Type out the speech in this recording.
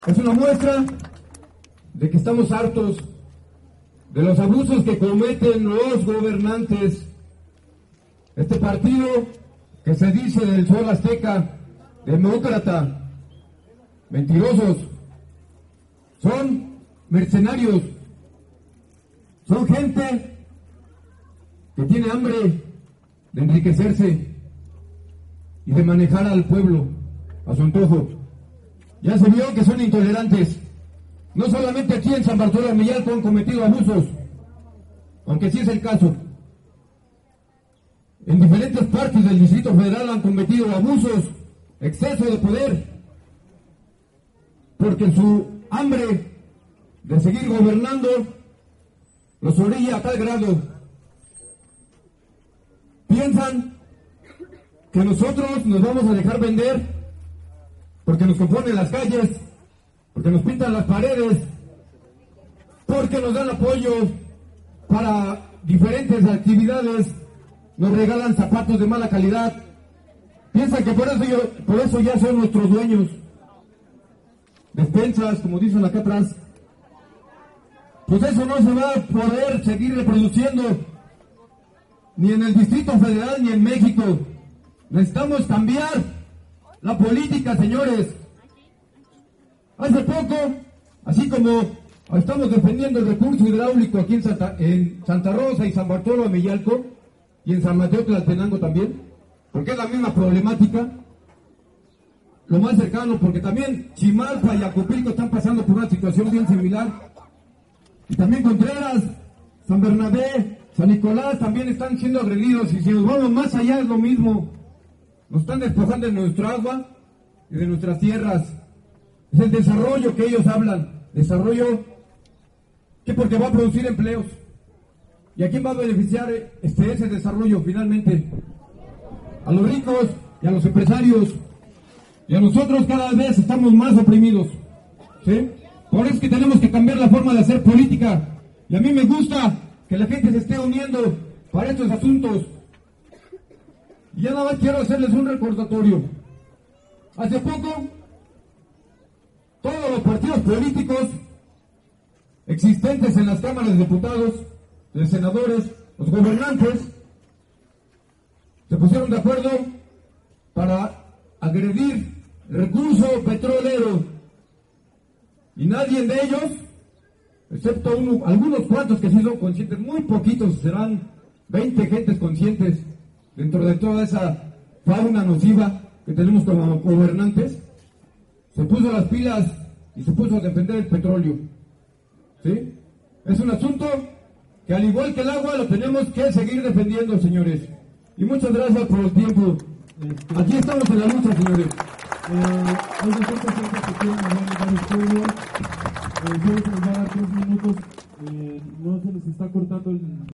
Es una muestra de que estamos hartos de los abusos que cometen los gobernantes. Este partido que se dice del Sol Azteca, demócrata, mentirosos, son mercenarios, son gente que tiene hambre de enriquecerse y de manejar al pueblo a su antojo. Ya se vio que son intolerantes. No solamente aquí en San Bartolomé Ameyalco han cometido abusos, aunque sí es el caso. En diferentes partes del Distrito Federal han cometido abusos, exceso de poder, porque su hambre de seguir gobernando los orilla a tal grado. Piensan que nosotros nos vamos a dejar vender porque nos componen las calles, porque nos pintan las paredes, porque nos dan apoyo para diferentes actividades, nos regalan zapatos de mala calidad. Piensan que por eso ya son nuestros dueños. Despensas, como dicen acá atrás. Pues eso no se va a poder seguir reproduciendo ni en el Distrito Federal ni en México. Necesitamos cambiar la política, señores. Hace poco, así como estamos defendiendo el recurso hidráulico aquí en Santa Rosa y San Bartolomé Ameyalco, y en San Mateo Tlaltenango también, porque es la misma problemática, lo más cercano, porque también Chimalpa y Acopilco están pasando por una situación bien similar, y también Contreras, San Bernabé, San Nicolás también están siendo agredidos, y si nos vamos más allá es lo mismo. Nos están despojando de nuestra agua y de nuestras tierras. Es el desarrollo que ellos hablan. Desarrollo que porque va a producir empleos. ¿Y a quién va a beneficiar ese desarrollo finalmente? A los ricos y a los empresarios. Y a nosotros cada vez estamos más oprimidos. ¿Sí? Por eso es que tenemos que cambiar la forma de hacer política. Y a mí me gusta que la gente se esté uniendo para estos asuntos. Y ya nada más quiero hacerles un recordatorio. Hace poco, todos los partidos políticos existentes en las cámaras de diputados, de senadores, los gobernantes, se pusieron de acuerdo para agredir el recurso petrolero. Y nadie de ellos, excepto algunos cuantos que sí son conscientes, muy poquitos, serán 20 gentes conscientes, dentro de toda esa fauna nociva que tenemos como gobernantes, se puso las pilas y se puso a defender el petróleo. ¿Sí? Es un asunto que, al igual que el agua, lo tenemos que seguir defendiendo, señores. Y muchas gracias por el tiempo. Aquí estamos en la lucha, señores. Hay bastantes gente que quieren hablar de varios pueblos. Yo les voy a dar 3 minutos. No se les está cortando el...